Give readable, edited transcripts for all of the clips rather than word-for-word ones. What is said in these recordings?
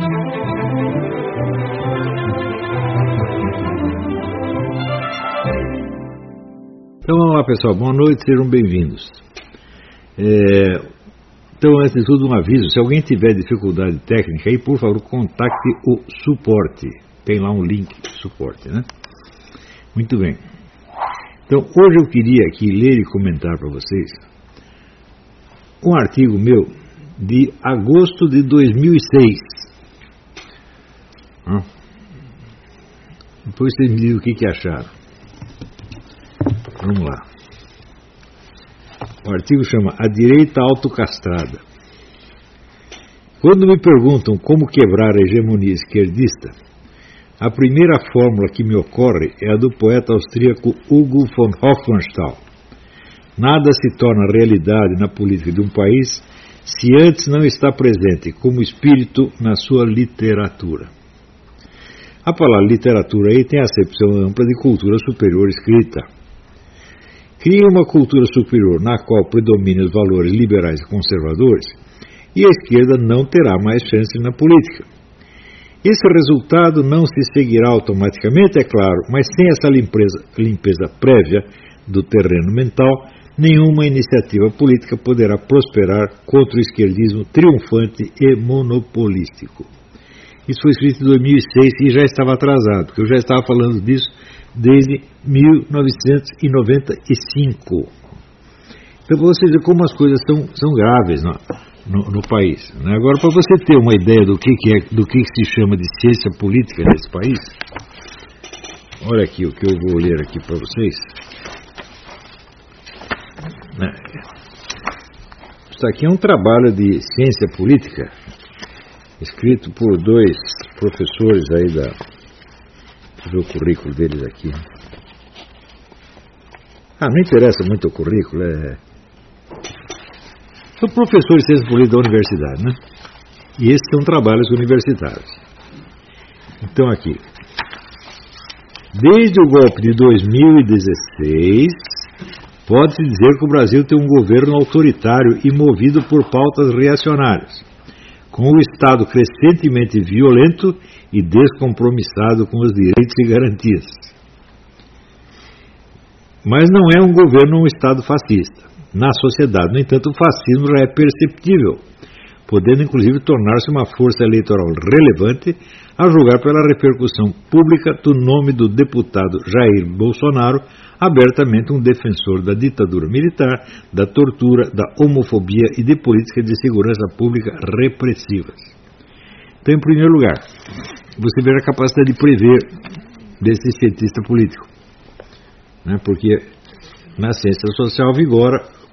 Então vamos lá, pessoal, boa noite, sejam bem-vindos. Então, antes de tudo, um aviso: se alguém tiver dificuldade técnica, aí, por favor, contacte o suporte. Tem lá um link suporte, né? Muito bem. Então, hoje eu queria aqui ler e comentar para vocês um artigo meu de agosto de 2006. Depois vocês me dizem o que acharam. Vamos lá. O artigo chama A Direita Autocastrada. Quando me perguntam como quebrar a hegemonia esquerdista, a primeira fórmula que me ocorre é a do poeta austríaco Hugo von Hofmannsthal. Nada se torna realidade na política de um país se antes não está presente como espírito na sua literatura. A palavra literatura aí tem a acepção ampla de cultura superior escrita. Cria uma cultura superior na qual predominam os valores liberais e conservadores, e a esquerda não terá mais chance na política. Esse resultado não se seguirá automaticamente, é claro, mas sem essa limpeza prévia do terreno mental, nenhuma iniciativa política poderá prosperar contra o esquerdismo triunfante e monopolístico. Isso foi escrito em 2006 e já estava atrasado, porque eu já estava falando disso desde 1995. Então, para vocês verem como as coisas são graves no país, né? Agora, para você ter uma ideia do que se chama de ciência política nesse país, olha aqui o que eu vou ler aqui para vocês. Isso aqui é um trabalho de ciência política escrito por dois professores aí da... Deixa eu ver o currículo deles aqui. Não interessa muito o currículo. São professores de ciência política da universidade, né? E esses são trabalhos universitários. Então aqui. Desde o golpe de 2016, pode-se dizer que o Brasil tem um governo autoritário e movido por pautas reacionárias, com o Estado crescentemente violento e descompromissado com os direitos e garantias. Mas não é um governo ou um Estado fascista. Na sociedade, no entanto, o fascismo já é perceptível, podendo inclusive tornar-se uma força eleitoral relevante, a julgar pela repercussão pública do nome do deputado Jair Bolsonaro, abertamente um defensor da ditadura militar, da tortura, da homofobia e de políticas de segurança pública repressivas. Então, em primeiro lugar, você vê a capacidade de prever desse cientista político, né? Porque na ciência social vigora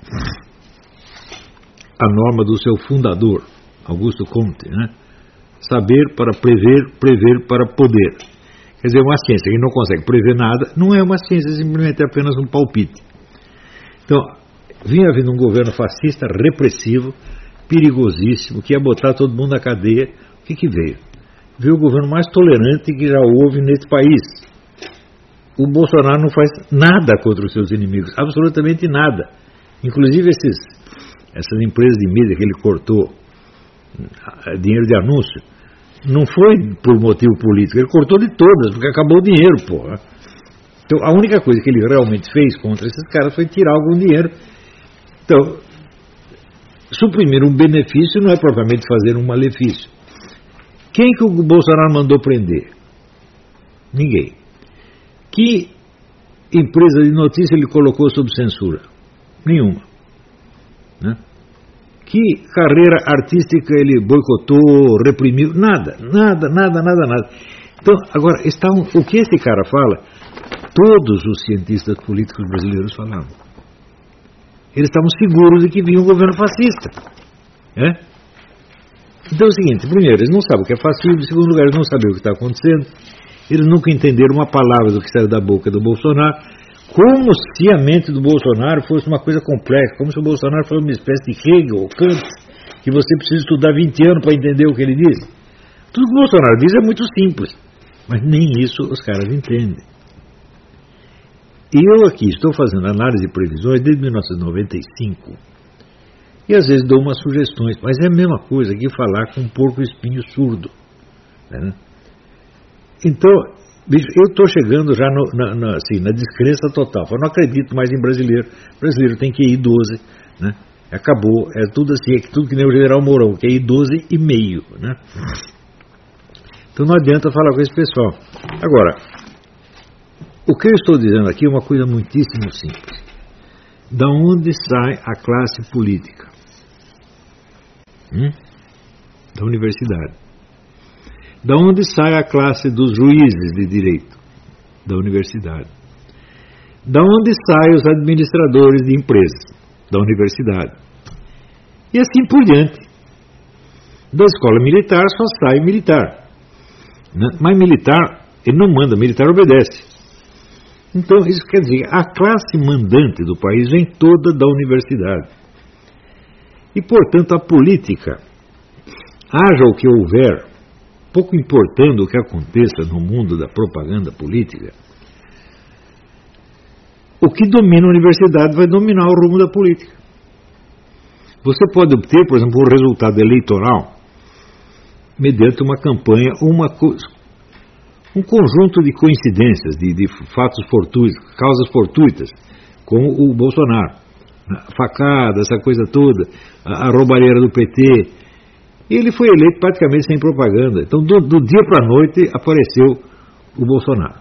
a norma do seu fundador, Augusto Comte, né? Saber para prever, prever para poder. Quer dizer, uma ciência que não consegue prever nada não é uma ciência, simplesmente é apenas um palpite. Então, vinha vindo um governo fascista, repressivo, perigosíssimo, que ia botar todo mundo na cadeia. O que veio? Veio o governo mais tolerante que já houve nesse país. O Bolsonaro não faz nada contra os seus inimigos, absolutamente nada. Inclusive essas empresas de mídia que ele cortou dinheiro de anúncio, não foi por motivo político, ele cortou de todas, porque acabou o dinheiro, porra. Então, a única coisa que ele realmente fez contra esses caras foi tirar algum dinheiro. Então, suprimir um benefício não é propriamente fazer um malefício. Quem que o Bolsonaro mandou prender? Ninguém. Que empresa de notícia ele colocou sob censura? Nenhuma. Né? Que carreira artística ele boicotou, reprimiu? Nada. Então, agora, o que esse cara fala, todos os cientistas políticos brasileiros falavam. Eles estavam seguros de que vinha um governo fascista. Então é o seguinte, primeiro, eles não sabem o que é fascismo, em segundo lugar, eles não sabem o que está acontecendo, eles nunca entenderam uma palavra do que saiu da boca do Bolsonaro, como se a mente do Bolsonaro fosse uma coisa complexa, como se o Bolsonaro fosse uma espécie de Hegel ou Kant, que você precisa estudar 20 anos para entender o que ele diz. Tudo que o Bolsonaro diz é muito simples, mas nem isso os caras entendem. E eu aqui estou fazendo análise de previsões desde 1995, e às vezes dou umas sugestões, mas é a mesma coisa que falar com um porco espinho surdo. Né? Então, bicho, eu estou chegando já assim, na descrença total. Eu não acredito mais em brasileiro. Brasileiro tem QI 12, né? Acabou, é tudo assim, é tudo que nem o General Mourão, QI 12,5, né? Então não adianta falar com esse pessoal. Agora, o que eu estou dizendo aqui é uma coisa muitíssimo simples. Da onde sai a classe política? Da universidade. Da onde sai a classe dos juízes de direito? Da universidade. Da onde saem os administradores de empresas? Da universidade. E assim por diante. Da escola militar só sai militar. Né? Mas militar, ele não manda, militar obedece. Então isso quer dizer, a classe mandante do país vem toda da universidade. E portanto a política, haja o que houver, pouco importando o que aconteça no mundo da propaganda política, o que domina a universidade vai dominar o rumo da política. Você pode obter, por exemplo, um resultado eleitoral mediante uma campanha, um conjunto de coincidências, de fatos fortuitos, causas fortuitas, como o Bolsonaro. A facada, essa coisa toda, a roubalheira do PT. Ele foi eleito praticamente sem propaganda. Então, do dia para a noite, apareceu o Bolsonaro.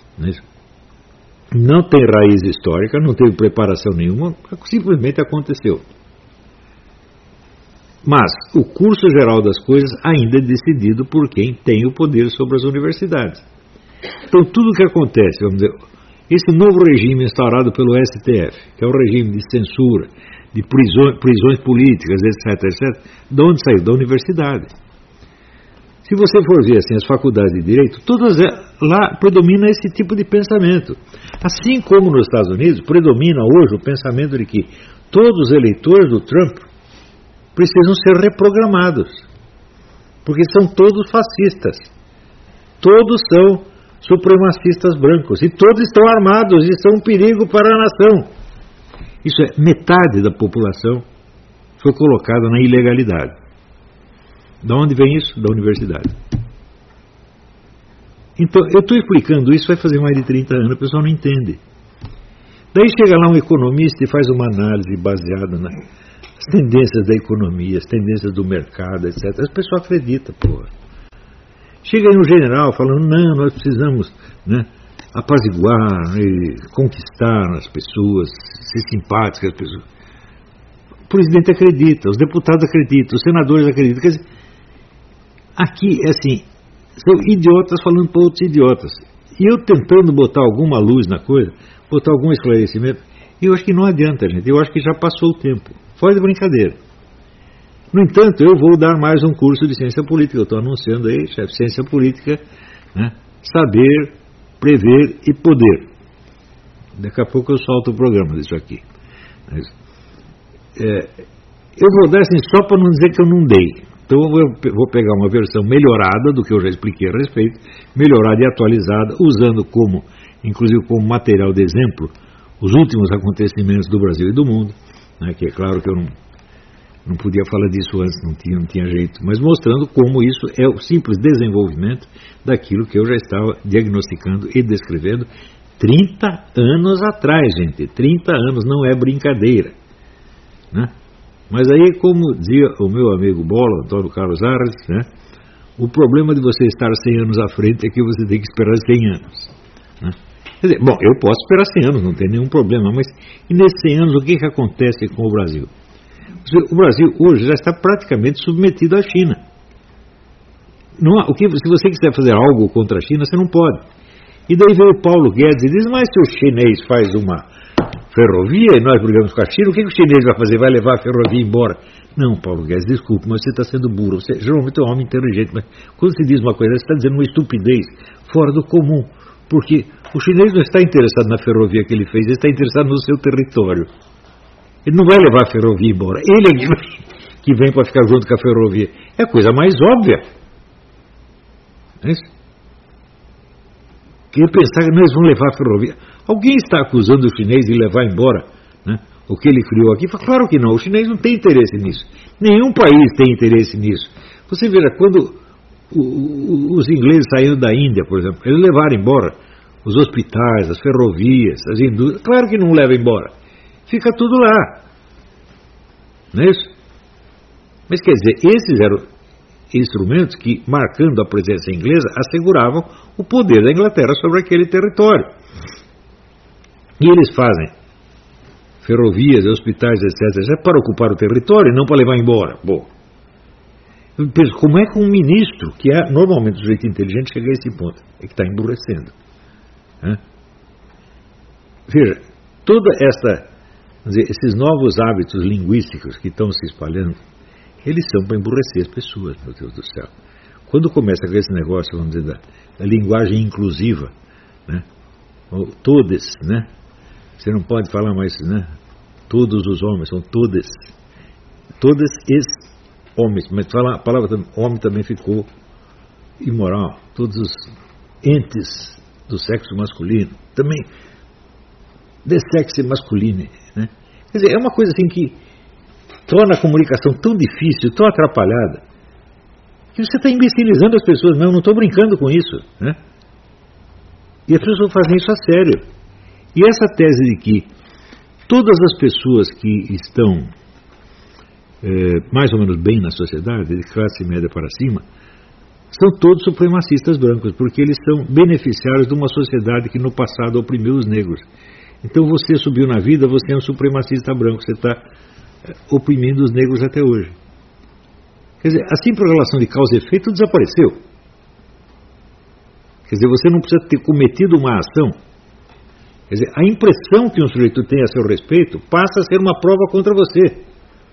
Não tem raiz histórica, não teve preparação nenhuma, simplesmente aconteceu. Mas o curso geral das coisas ainda é decidido por quem tem o poder sobre as universidades. Então, tudo o que acontece, vamos dizer, esse novo regime instaurado pelo STF, que é o regime de censura, de prisões políticas, etc., etc., de onde saiu? Da universidade. Se você for ver assim, as faculdades de direito, todas lá predomina esse tipo de pensamento. Assim como nos Estados Unidos, predomina hoje o pensamento de que todos os eleitores do Trump precisam ser reprogramados, porque são todos fascistas, todos são supremacistas brancos, e todos estão armados e são um perigo para a nação. Isso é, metade da população foi colocada na ilegalidade. De onde vem isso? Da universidade. Então, eu estou explicando isso, vai fazer mais de 30 anos, o pessoal não entende. Daí chega lá um economista e faz uma análise baseada nas tendências da economia, as tendências do mercado, etc. As pessoas acreditam, porra. Chega aí um general falando, não, nós precisamos, né, apaziguar e conquistar as pessoas, ser simpáticas às pessoas. O presidente acredita, os deputados acreditam, os senadores acreditam. Quer dizer, aqui, assim, são idiotas falando para outros idiotas. E eu tentando botar alguma luz na coisa, botar algum esclarecimento, eu acho que não adianta, gente. Eu acho que já passou o tempo. Fora de brincadeira. No entanto, eu vou dar mais um curso de ciência política. Eu estou anunciando aí, chefe, ciência política, né? Saber, prever e poder. Daqui a pouco eu solto o programa disso aqui. Mas, eu vou dar assim só para não dizer que eu não dei. Então eu vou pegar uma versão melhorada do que eu já expliquei a respeito, melhorada e atualizada, usando como, inclusive como material de exemplo, os últimos acontecimentos do Brasil e do mundo, né, que é claro que eu não podia falar disso antes, não tinha jeito, mas mostrando como isso é o simples desenvolvimento daquilo que eu já estava diagnosticando e descrevendo 30 anos atrás, gente. 30 anos, não é brincadeira, né? Mas aí, como dizia o meu amigo Bola, Antônio Carlos Arras, né, o problema de você estar 100 anos à frente é que você tem que esperar 100 anos. Né? Quer dizer, bom, eu posso esperar 100 anos, não tem nenhum problema, mas e nesses 100 anos o que acontece com o Brasil? O Brasil hoje já está praticamente submetido à China. Não há, se você quiser fazer algo contra a China, você não pode. E daí veio o Paulo Guedes e diz, mas se o chinês faz uma ferrovia e nós brigamos com a China, o que o chinês vai fazer? Vai levar a ferrovia embora? Não, Paulo Guedes, desculpe, mas você está sendo burro. Você geralmente é um homem inteligente, mas quando se diz uma coisa, você está dizendo uma estupidez fora do comum. Porque o chinês não está interessado na ferrovia que ele fez, ele está interessado no seu território. Ele não vai levar a ferrovia embora. Ele é que vem para ficar junto com a ferrovia. É a coisa mais óbvia. Não é isso? Queria pensar que nós vamos levar a ferrovia. Alguém está acusando o chinês de levar embora, né, o que ele criou aqui? Claro que não. O chinês não tem interesse nisso. Nenhum país tem interesse nisso. Você veja, quando os ingleses saindo da Índia, por exemplo, eles levaram embora os hospitais, as ferrovias, as indústrias. Claro que não leva embora. Fica tudo lá. Não é isso? Mas quer dizer, esses eram instrumentos que, marcando a presença inglesa, asseguravam o poder da Inglaterra sobre aquele território. E eles fazem ferrovias, hospitais, etc., para ocupar o território e não para levar embora. Bom, eu penso, como é que um ministro, que é normalmente um sujeito inteligente, chega a esse ponto? É que está emburrecendo. Veja, esses novos hábitos linguísticos que estão se espalhando, eles são para emburrecer as pessoas, meu Deus do céu. Quando começa com esse negócio, vamos dizer, da linguagem inclusiva, né? Todes, né? Você não pode falar mais, né? Todos os homens, são todes. Todes os homens, mas a palavra homem também ficou imoral. Todos os entes do sexo masculino, também de sexo masculino, né? Quer dizer, é uma coisa assim que torna a comunicação tão difícil, tão atrapalhada, que você está imbecilizando as pessoas mesmo. Não estou brincando com isso, né? E as pessoas fazem isso a sério. E essa tese de que todas as pessoas que estão mais ou menos bem na sociedade, de classe média para cima, são todos supremacistas brancos, porque eles são beneficiários de uma sociedade que no passado oprimiu os negros. Então você subiu na vida, você é um supremacista branco, você está oprimindo os negros até hoje. Quer dizer, a simples relação de causa e efeito desapareceu. Quer dizer, você não precisa ter cometido uma ação. Quer dizer, a impressão que um sujeito tem a seu respeito passa a ser uma prova contra você.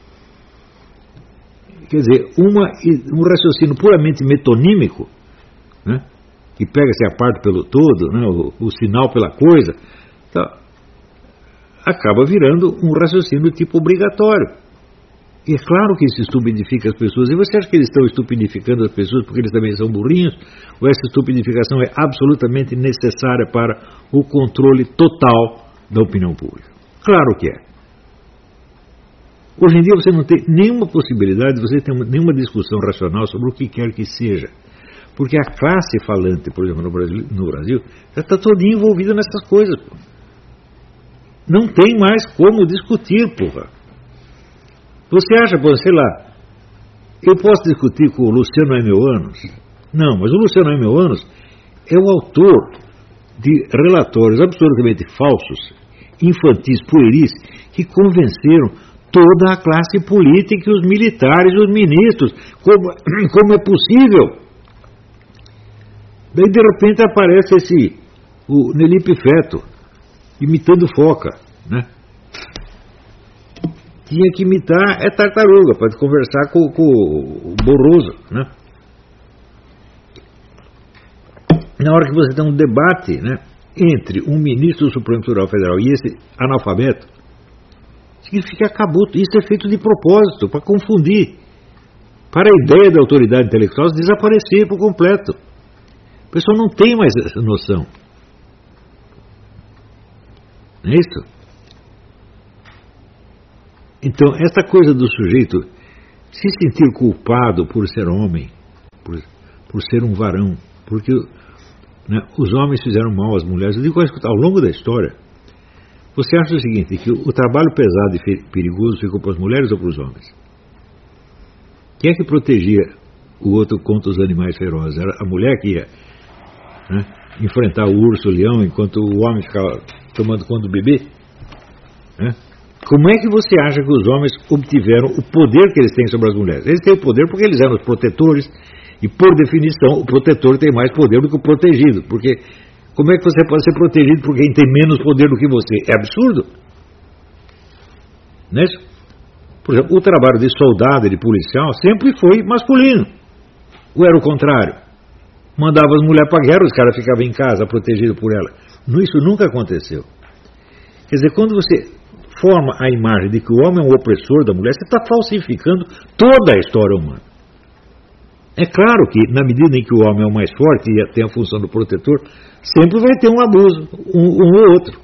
Quer dizer, um raciocínio puramente metonímico, né, que pega-se a parte pelo todo, né, o sinal pela coisa, tá, acaba virando um raciocínio tipo obrigatório. E é claro que isso estupidifica as pessoas. E você acha que eles estão estupidificando as pessoas porque eles também são burrinhos? Ou essa estupidificação é absolutamente necessária para o controle total da opinião pública? Claro que é. Hoje em dia você não tem nenhuma possibilidade de você ter nenhuma discussão racional sobre o que quer que seja. Porque a classe falante, por exemplo, no Brasil já está toda envolvida nessas coisas. Pô. Não tem mais como discutir, porra. Você acha, sei lá, eu posso discutir com o Luciano Anos? Não, mas o Luciano Anos é o autor de relatórios absolutamente falsos, infantis, pueris, que convenceram toda a classe política e os militares, os ministros, como é possível. Daí de repente aparece o Nelipe Feto, imitando foca, né? Tinha que imitar tartaruga para conversar com o Borroso, né? Na hora que você tem um debate, né, entre um ministro do Supremo Tribunal Federal e esse analfabeto, significa que acabou. Isso é feito de propósito, para confundir, para a ideia da autoridade intelectual desaparecer por completo. O pessoal não tem mais essa noção. Não é isso? Então, essa coisa do sujeito se sentir culpado por ser homem, por ser um varão, porque, né, os homens fizeram mal às mulheres. Eu digo, ao longo da história, você acha o seguinte, que o trabalho pesado e perigoso ficou para as mulheres ou para os homens? Quem é que protegia o outro contra os animais ferozes? Era a mulher que ia, né, enfrentar o urso, o leão, enquanto o homem ficava tomando conta do bebê? Né? Como é que você acha que os homens obtiveram o poder que eles têm sobre as mulheres? Eles têm o poder porque eles eram os protetores, e por definição o protetor tem mais poder do que o protegido, porque como é que você pode ser protegido por quem tem menos poder do que você? É absurdo. Não é isso? Por exemplo, o trabalho de soldado e de policial sempre foi masculino. Ou era o contrário? Mandava as mulheres para a guerra, os caras ficavam em casa protegidos por ela. Isso nunca aconteceu. Quer dizer, quando você forma a imagem de que o homem é um opressor da mulher, você está falsificando toda a história humana. É claro que, na medida em que o homem é o mais forte e tem a função do protetor, sempre vai ter um abuso, um ou outro.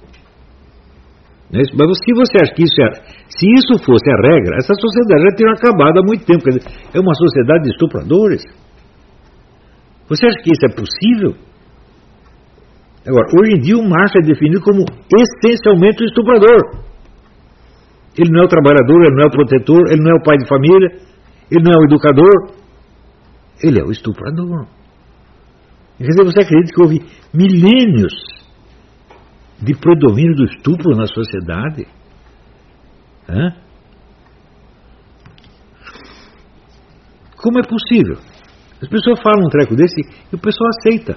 Mas se você acha que se isso fosse a regra, essa sociedade já teria acabado há muito tempo. Quer dizer, é uma sociedade de estupradores. Você acha que isso é possível? Agora, hoje em dia o macho é definido como essencialmente o estuprador. Ele não é o trabalhador, ele não é o protetor, ele não é o pai de família, ele não é o educador, ele é o estuprador. Quer dizer, você acredita que houve milênios de predomínio do estupro na sociedade? Como é possível? As pessoas falam um treco desse e o pessoal aceita.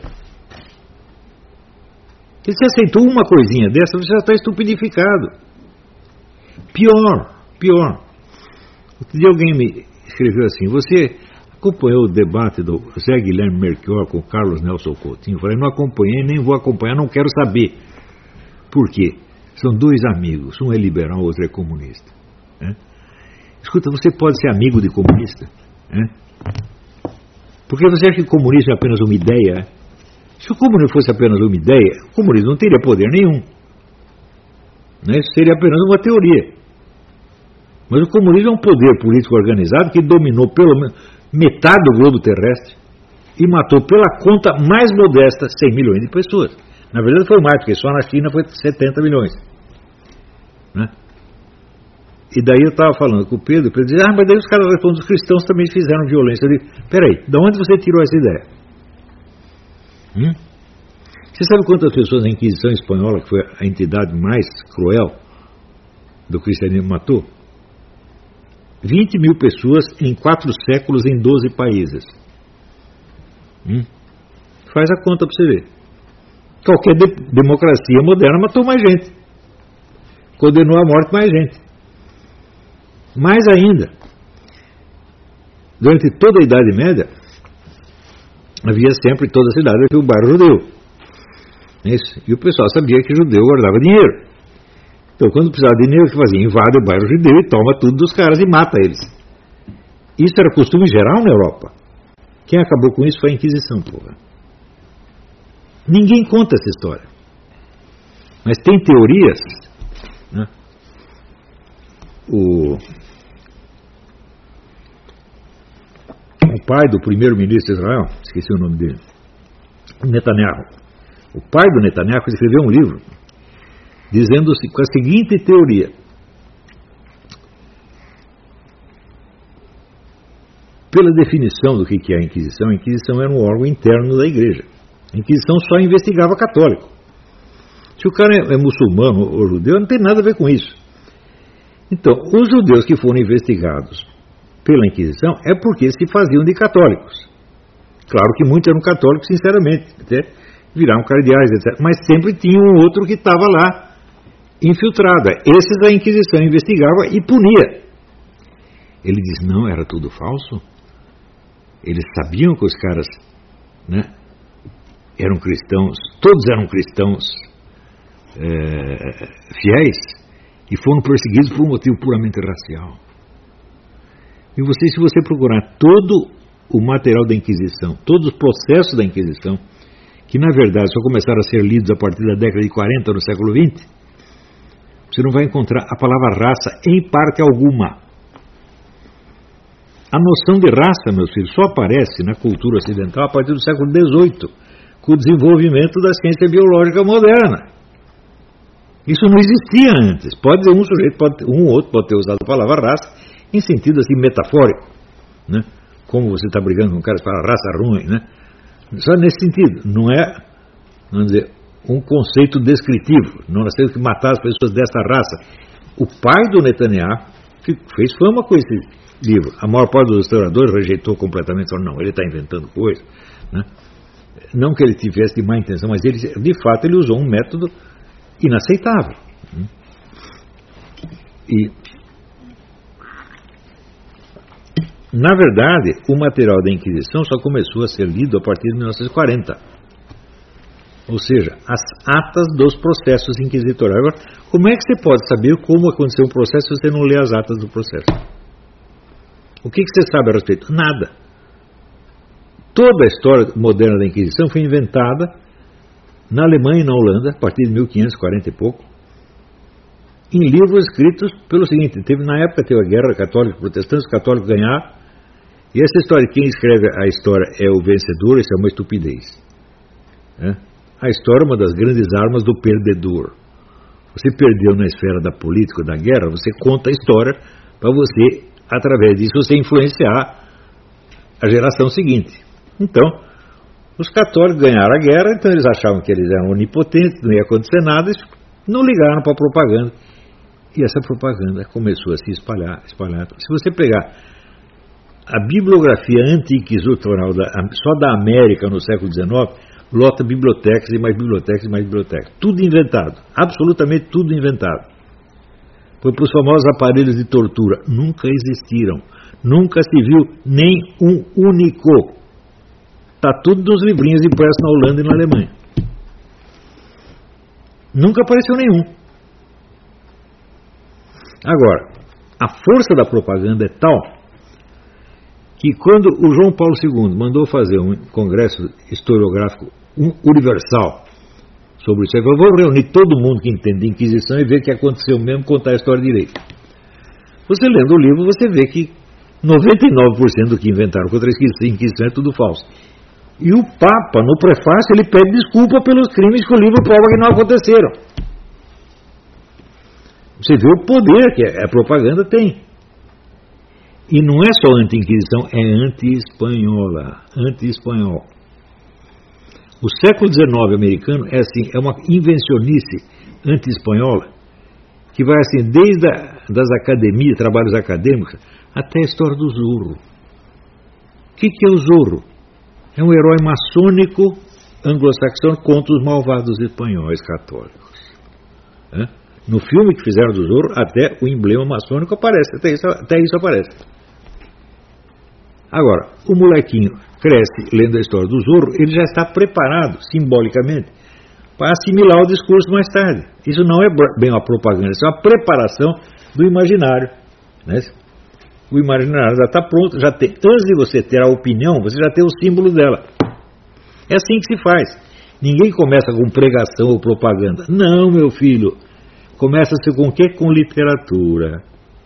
Se você aceitou uma coisinha dessa, você já está estupidificado. Pior. Outro dia alguém me escreveu assim: você acompanhou o debate do Zé Guilherme Melchior com o Carlos Nelson Coutinho? Eu falei: não acompanhei, nem vou acompanhar, não quero saber. Por quê? São dois amigos, um é liberal, o outro é comunista. Escuta, você pode ser amigo de comunista? Porque você acha que o comunismo é apenas uma ideia? Se o comunismo fosse apenas uma ideia, o comunismo não teria poder nenhum. Isso seria apenas uma teoria. Mas o comunismo é um poder político organizado que dominou pelo menos metade do globo terrestre e matou pela conta mais modesta 100 milhões de pessoas. Na verdade foi mais, porque só na China foi 70 milhões. E daí eu estava falando com o Pedro dizia: mas daí os caras respondem, os cristãos também fizeram violência. Eu digo: peraí, de onde você tirou essa ideia? Você sabe quantas pessoas a Inquisição Espanhola, que foi a entidade mais cruel do cristianismo, matou? 20 mil pessoas em 4 séculos em 12 países. Faz a conta para você ver. Qualquer democracia moderna matou mais gente. Condenou à morte mais gente. Mais ainda, durante toda a Idade Média, havia sempre em toda a cidade o bairro judeu. E o pessoal sabia que judeu guardava dinheiro. Então, quando precisava de dinheiro, o que fazia? Invade o bairro judeu e toma tudo dos caras e mata eles. Isso era costume geral na Europa. Quem acabou com isso foi a Inquisição, porra. Ninguém conta essa história. Mas tem teorias, O pai do primeiro-ministro de Israel, esqueci o nome dele, Netanyahu. O pai do Netanyahu escreveu um livro dizendo com a seguinte teoria: pela definição do que é a Inquisição era um órgão interno da igreja. A Inquisição só investigava católico. Se o cara é muçulmano ou judeu, não tem nada a ver com isso. Então, os judeus que foram investigados pela Inquisição é porque se faziam de católicos. Claro que muitos eram católicos, sinceramente, até viraram cardeais, etc. Mas sempre tinha um outro que estava lá infiltrado. Esses a Inquisição investigava e punia. Ele diz: não, era tudo falso. Eles sabiam que os caras eram cristãos, todos eram cristãos fiéis, e foram perseguidos por um motivo puramente racial. E se você procurar todo o material da Inquisição, todos os processos da Inquisição, que na verdade só começaram a ser lidos a partir da década de 40 no século XX, você não vai encontrar a palavra raça em parte alguma. A noção de raça, meus filhos, só aparece na cultura ocidental a partir do século XVIII, com o desenvolvimento da ciência biológica moderna. Isso não existia antes. Pode ser um ou outro pode ter usado a palavra raça em sentido assim metafórico, como você está brigando com um cara que fala raça ruim, só nesse sentido. Não é, vamos dizer, um conceito descritivo. Não nós temos que matar as pessoas dessa raça. O pai do Netanyahu fez fama com esse livro. A maior parte dos historiadores rejeitou completamente, falou: não, ele está inventando coisa. Não que ele tivesse de má intenção, mas ele, de fato, ele usou um método inaceitável. E, na verdade, o material da Inquisição só começou a ser lido a partir de 1940. Ou seja, as atas dos processos inquisitoriais. Agora, como é que você pode saber como aconteceu um processo se você não lê as atas do processo? O que você sabe a respeito? Nada. Toda a história moderna da Inquisição foi inventada na Alemanha e na Holanda, a partir de 1540 e pouco, em livros escritos pelo seguinte: na época teve a guerra católico-protestante, os católicos ganharam, E essa história, quem escreve a história é o vencedor, isso é uma estupidez. A história é uma das grandes armas do perdedor. Você perdeu na esfera da política, da guerra, você conta a história para você, através disso, você influenciar a geração seguinte. Então, os católicos ganharam a guerra, então eles achavam que eles eram onipotentes, não ia acontecer nada, eles não ligaram para a propaganda. E essa propaganda começou a se espalhar. Se você pegar a bibliografia anti-inquisitorial só da América no século XIX, lota bibliotecas e mais bibliotecas e mais bibliotecas. Tudo inventado, absolutamente tudo inventado. Foi para os famosos aparelhos de tortura. Nunca existiram. Nunca se viu nem um único. Está tudo nos livrinhos impressos na Holanda e na Alemanha. Nunca apareceu nenhum. Agora, a força da propaganda é tal que quando o João Paulo II mandou fazer um congresso historiográfico universal sobre isso, eu vou reunir todo mundo que entende de Inquisição e ver o que aconteceu mesmo, contar a história direito. Você lendo o livro, você vê que 99% do que inventaram contra a Inquisição é tudo falso. E o Papa, no prefácio, ele pede desculpa pelos crimes que o livro prova que não aconteceram. Você vê o poder que a propaganda tem. E não é só anti-inquisição, é anti-espanhola. Anti-espanhol. O século XIX americano é assim, é uma invencionice anti-espanhola que vai assim, desde das academias, trabalhos acadêmicos, até a história do Zorro. O que é o Zorro? É um herói maçônico anglo-saxão contra os malvados espanhóis católicos. No filme que fizeram do Zorro, até o emblema maçônico aparece, até isso aparece. Agora, o molequinho cresce lendo a história do Zorro, ele já está preparado, simbolicamente, para assimilar o discurso mais tarde. Isso não é bem uma propaganda, isso é uma preparação do imaginário. O imaginário já está pronto, já tem, antes de você ter a opinião, você já tem o símbolo dela. É assim que se faz. Ninguém começa com pregação ou propaganda. Não, meu filho. Começa-se com o quê? Com literatura.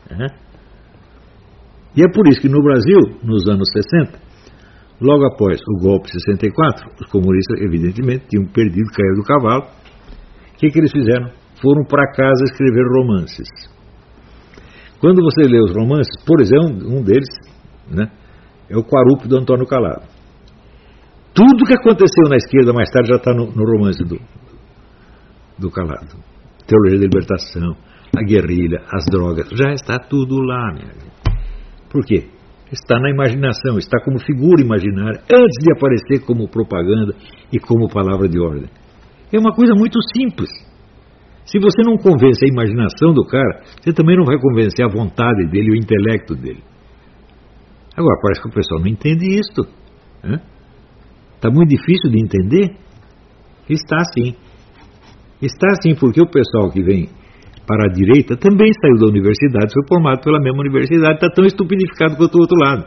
E é por isso que no Brasil, nos anos 60, logo após o golpe de 64, os comunistas, evidentemente, tinham perdido, caído do cavalo. O que eles fizeram? Foram para casa escrever romances. Quando você lê os romances, por exemplo, um deles é o Quarup do Antônio Calado. Tudo que aconteceu na esquerda mais tarde já está no romance do Calado. Teologia da libertação, a guerrilha, as drogas, já está tudo lá, minha gente. Por quê? Está na imaginação, está como figura imaginária, antes de aparecer como propaganda e como palavra de ordem. É uma coisa muito simples. Se você não convence a imaginação do cara, você também não vai convencer a vontade dele, o intelecto dele. Agora, parece que o pessoal não entende isto. Está muito difícil de entender? Está sim. Está sim, porque o pessoal que vem para a direita também saiu da universidade, foi formado pela mesma universidade, está tão estupidificado quanto o outro lado.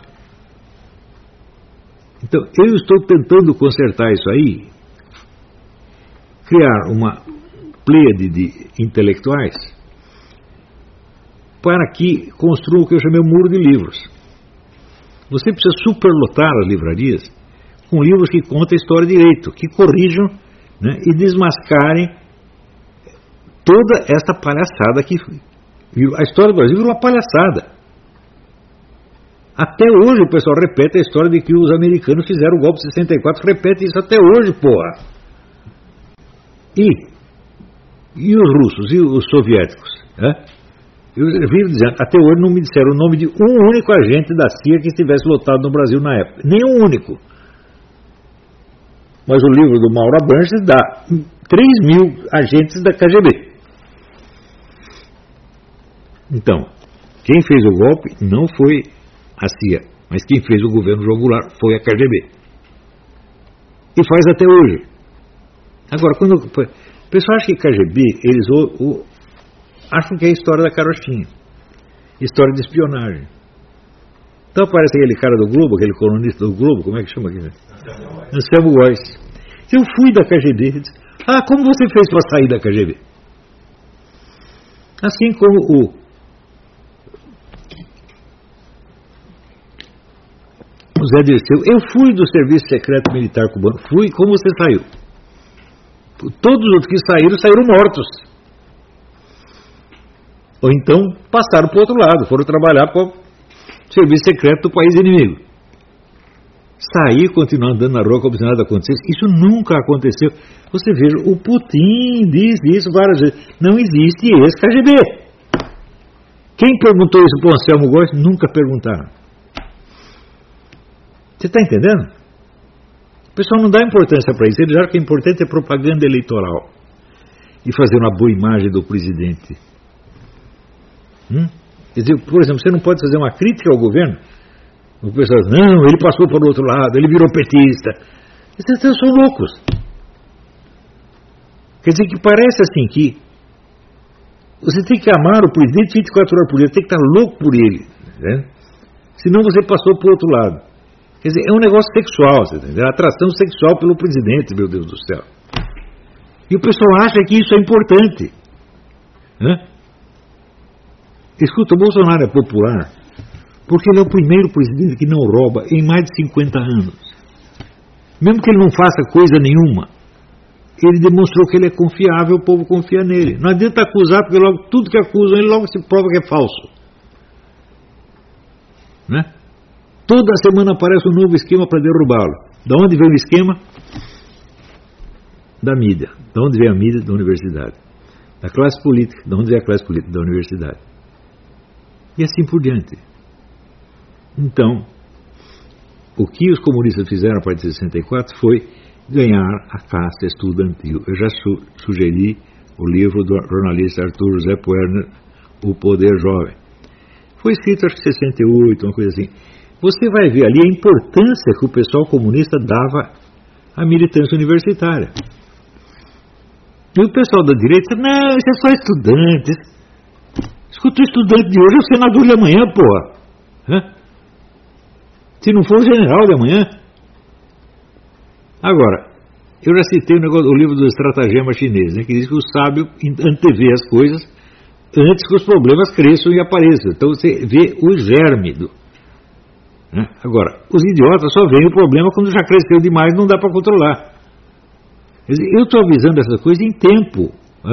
Então, eu estou tentando consertar isso aí, criar uma pleiade de intelectuais para que construam o que eu chamei o muro de livros. Você precisa superlotar as livrarias com livros que contam a história direito, que corrijam e desmascarem toda essa palhaçada que a história do Brasil virou uma palhaçada. Até hoje o pessoal repete a história de que os americanos fizeram o golpe de 64, repete isso até hoje, porra. E os russos, e os soviéticos? Eu vivo dizendo, até hoje não me disseram o nome de um único agente da CIA que estivesse lotado no Brasil na época. Nenhum único. Mas o livro do Mauro Abranches dá 3.000 agentes da KGB. Então, quem fez o golpe não foi a CIA, mas quem fez o governo João Goulart foi a KGB. E faz até hoje. Agora, quando o pessoal acha que KGB, eles acham que é a história da carochinha, história de espionagem. Então aparece aquele cara do Globo, aquele colunista do Globo, como é que chama aquele? Anselmo Góes. Eu fui da KGB. Disse, como você fez para sair da KGB? Assim como Zé Dirceu, eu fui do Serviço Secreto Militar Cubano, fui, como você saiu? Todos os outros que saíram mortos. Ou então passaram para o outro lado, foram trabalhar para o Serviço Secreto do país inimigo. Sair, continuar andando na rua como se nada acontecesse, isso nunca aconteceu. Você veja, o Putin diz isso várias vezes, não existe ex-KGB. Quem perguntou isso para o Anselmo Góes? Nunca perguntaram. Você está entendendo? O pessoal não dá importância para isso. Eles acham que o importante é propaganda eleitoral e fazer uma boa imagem do presidente. Quer dizer, por exemplo, você não pode fazer uma crítica ao governo. O pessoal diz, não, ele passou para o outro lado, ele virou petista. Vocês são loucos. Quer dizer que parece assim que você tem que amar o presidente 24 horas por dia, tem que estar louco por ele, né? Senão você passou para o outro lado. Quer dizer, é um negócio sexual, você entendeu? Atração sexual pelo presidente, meu Deus do céu. E o pessoal acha que isso é importante, né? Escuta, o Bolsonaro é popular porque ele é o primeiro presidente que não rouba em mais de 50 anos. Mesmo que ele não faça coisa nenhuma, ele demonstrou que ele é confiável, o povo confia nele. Não adianta acusar, porque logo tudo que acusam ele logo se prova que é falso, né? Toda semana aparece um novo esquema para derrubá-lo. Da onde vem o esquema? Da mídia. Da onde vem a mídia? Da universidade. Da classe política. Da onde vem a classe política? Da universidade. E assim por diante. Então, o que os comunistas fizeram a partir de 64 foi ganhar a casta estudantil. Eu já sugeri o livro do jornalista Arthur José Puerner, O Poder Jovem. Foi escrito acho que em 68, uma coisa assim. Você vai ver ali a importância que o pessoal comunista dava à militância universitária. E o pessoal da direita, não, isso é só estudante. Escuta, o estudante de hoje é o senador de amanhã, porra. Se não for o general de amanhã. Agora, eu já citei o livro do estratagema chinês, né, que diz que o sábio antevê as coisas antes que os problemas cresçam e apareçam. Então você vê o germe do... Agora, os idiotas só veem o problema quando já cresceu demais e não dá para controlar. Quer dizer, eu estou avisando essas coisas em tempo.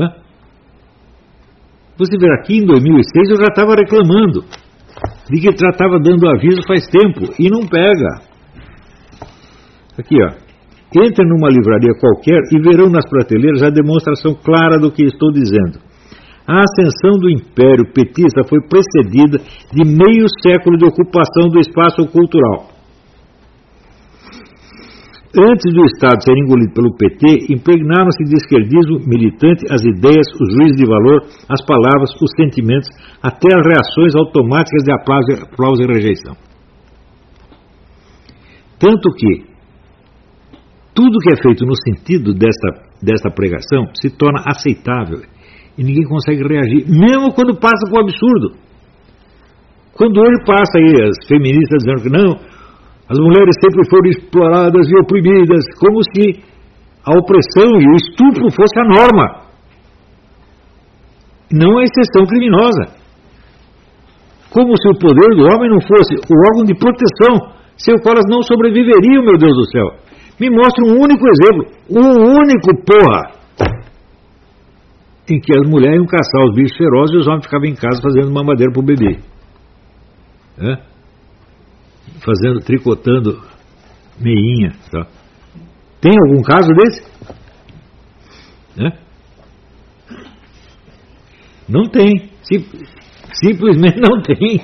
Você vê, aqui em 2006 eu já estava reclamando de que estava dando aviso faz tempo e não pega. Aqui, ó. Entrem numa livraria qualquer e verão nas prateleiras a demonstração clara do que estou dizendo. A ascensão do Império petista foi precedida de meio século de ocupação do espaço cultural. Antes do Estado ser engolido pelo PT, impregnaram-se de esquerdismo militante as ideias, os juízos de valor, as palavras, os sentimentos, até as reações automáticas de aplauso e rejeição. Tanto que tudo que é feito no sentido desta pregação se torna aceitável. E ninguém consegue reagir, mesmo quando passa por um absurdo. Quando hoje passa aí as feministas dizendo que não, as mulheres sempre foram exploradas e oprimidas, como se a opressão e o estupro fosse a norma, não a exceção criminosa. Como se o poder do homem não fosse o órgão de proteção, sem o qual elas não sobreviveriam, meu Deus do céu. Me mostra um único exemplo, porra, em que as mulheres iam caçar os bichos ferozes e os homens ficavam em casa fazendo mamadeira para o bebê. Tricotando meinha. Tá? Tem algum caso desse? Não tem. Simplesmente não tem.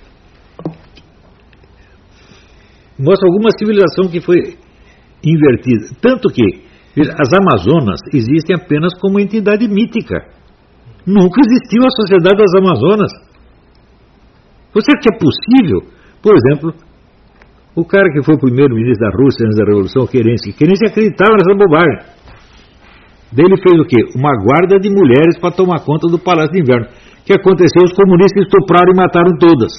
Mostra alguma civilização que foi invertida. Tanto que as Amazonas existem apenas como entidade mítica. Nunca existiu a Sociedade das Amazonas. Você acha que é possível? Por exemplo, o cara que foi o primeiro-ministro da Rússia antes da Revolução, Kerensky acreditava nessa bobagem. Daí ele fez o quê? Uma guarda de mulheres para tomar conta do Palácio de Inverno. O que aconteceu? Os comunistas estupraram e mataram todas.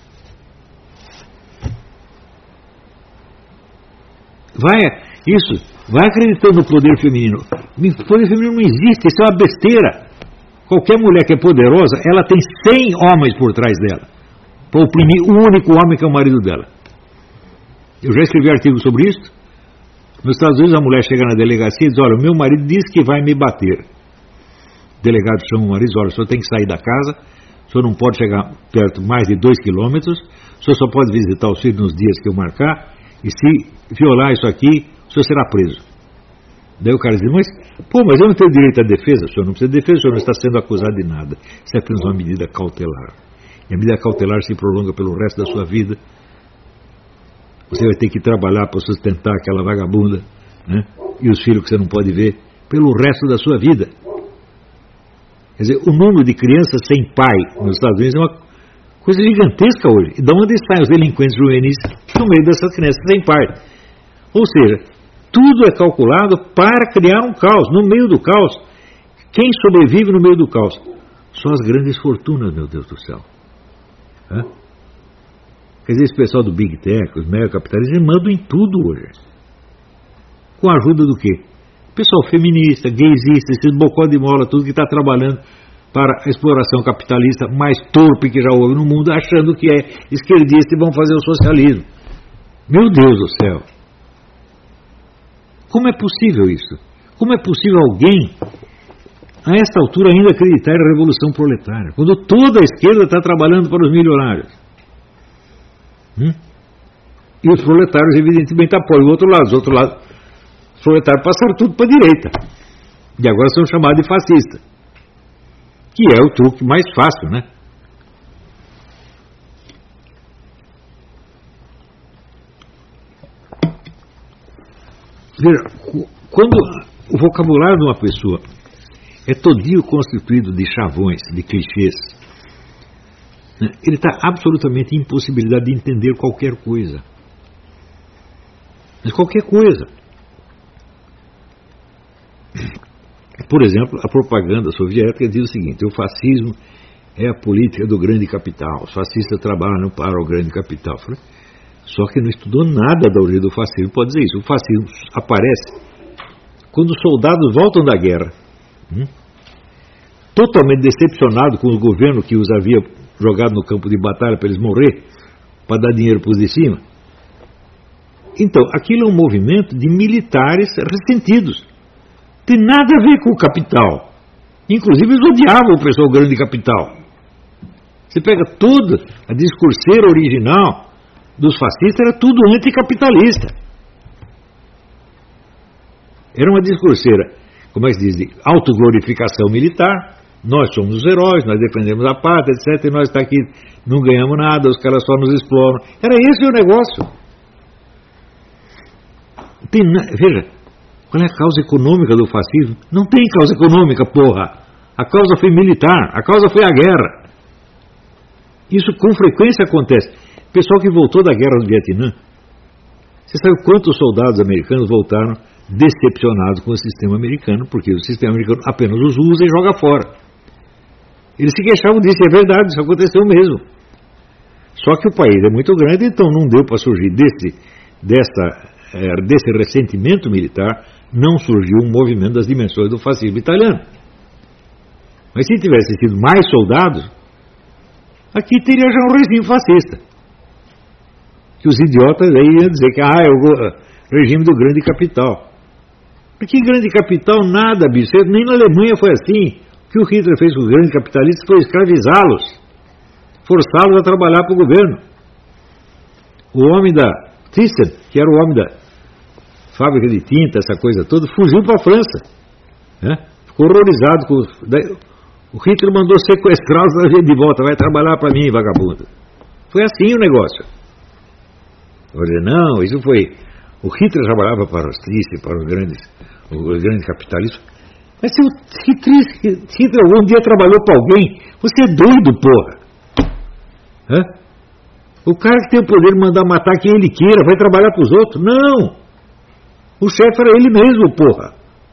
Vai acreditando no poder feminino. O poder feminino não existe, isso é uma besteira. Qualquer mulher que é poderosa, ela tem 100 homens por trás dela, para oprimir o único homem que é o marido dela. Eu já escrevi artigo sobre isso. Nos Estados Unidos, a mulher chega na delegacia e diz: olha, o meu marido disse que vai me bater. O delegado chama o marido e diz: olha, o senhor tem que sair da casa, o senhor não pode chegar perto mais de 2 quilômetros, o senhor só pode visitar os filhos nos dias que eu marcar, e se violar isso aqui, o senhor será preso. Daí o cara diz: mas eu não tenho direito à defesa. O senhor não precisa de defesa, o senhor não está sendo acusado de nada. Isso é apenas uma medida cautelar. E a medida cautelar se prolonga pelo resto da sua vida. Você vai ter que trabalhar para sustentar aquela vagabunda, né? E os filhos que você não pode ver pelo resto da sua vida. Quer dizer, o número de crianças sem pai nos Estados Unidos é uma coisa gigantesca hoje. E de onde saem os delinquentes juvenis? No meio dessas crianças sem pai. Ou seja, tudo é calculado para criar um caos. No meio do caos, quem sobrevive no meio do caos? Só as grandes fortunas, meu Deus do céu. Hã? Quer dizer, esse pessoal do Big Tech, os megacapitalistas, eles mandam em tudo hoje. Com a ajuda do quê? Pessoal feminista, gaysista, esses bocó de mola, tudo que está trabalhando para a exploração capitalista mais torpe que já houve no mundo, achando que é esquerdista e vão fazer o socialismo. Meu Deus do céu! Como é possível isso? Como é possível alguém, a esta altura, ainda acreditar na revolução proletária, quando toda a esquerda está trabalhando para os milionários? E os proletários, evidentemente, apoiam o outro lado. Os outros lados, os proletários passaram tudo para a direita. E agora são chamados de fascistas. Que é o truque mais fácil, né? Veja, quando o vocabulário de uma pessoa é todinho constituído de chavões, de clichês, ele está absolutamente em impossibilidade de entender qualquer coisa. Mas qualquer coisa. Por exemplo, a propaganda soviética diz o seguinte: o fascismo é a política do grande capital, os fascistas trabalham para o grande capital. Só que não estudou nada da origem do fascismo, pode dizer isso. O fascismo aparece quando os soldados voltam da guerra, totalmente decepcionados com o governo que os havia jogado no campo de batalha para eles morrer, para dar dinheiro para os de cima. Então, aquilo é um movimento de militares ressentidos. Tem nada a ver com o capital. Inclusive, eles odiavam o pessoal grande capital. Você pega toda a discurseira original dos fascistas, era tudo anticapitalista. Era uma discurseira, como é que se diz, de autoglorificação militar. Nós somos os heróis, nós defendemos a pátria, etc. E nós está aqui, não ganhamos nada, os caras só nos exploram. Era esse o negócio. Veja, qual é a causa econômica do fascismo? Não tem causa econômica, porra. A causa foi militar, a causa foi a guerra. Isso com frequência acontece. Pessoal que voltou da guerra do Vietnã, você sabe quantos soldados americanos voltaram decepcionados com o sistema americano, porque o sistema americano apenas os usa e joga fora. Eles se queixavam disso, é verdade, isso aconteceu mesmo. Só que o país é muito grande, então não deu para surgir desse ressentimento militar, não surgiu um movimento das dimensões do fascismo italiano. Mas se tivesse sido mais soldados, aqui teria já um regime fascista. Que os idiotas aí iam dizer que é o regime do grande capital. Porque grande capital nada, bicho. Nem na Alemanha foi assim. O que o Hitler fez com os grandes capitalistas foi escravizá-los, forçá-los a trabalhar para o governo. O homem da Thyssen, que era o homem da fábrica de tinta, essa coisa toda, fugiu para a França, né? Ficou horrorizado com o Hitler mandou sequestrar os de volta, vai trabalhar para mim, vagabundo. Foi assim o negócio. Eu falei, não, isso foi... O Hitler trabalhava para os tristes, para os grandes capitalistas. Mas se o Hitler algum dia trabalhou para alguém, você é doido, porra. Hã? O cara que tem o poder de mandar matar quem ele queira, vai trabalhar para os outros? Não! O chefe era ele mesmo, porra.